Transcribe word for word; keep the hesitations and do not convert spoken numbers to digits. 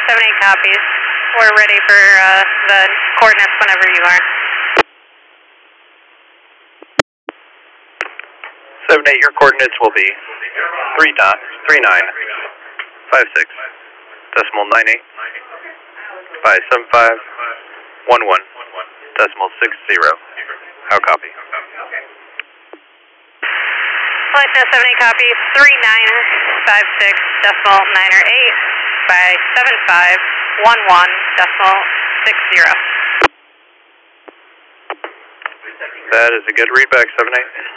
seven eight copies. We're ready for uh, the coordinates whenever you are. seven eight, your coordinates will be three dot three nine five six decimal nine eight five seven five one one decimal six zero. How copy? Flight seven eight copy, three nine five six decimal nine eight by seven five one one decimal six zero. That is a good readback, seven eight.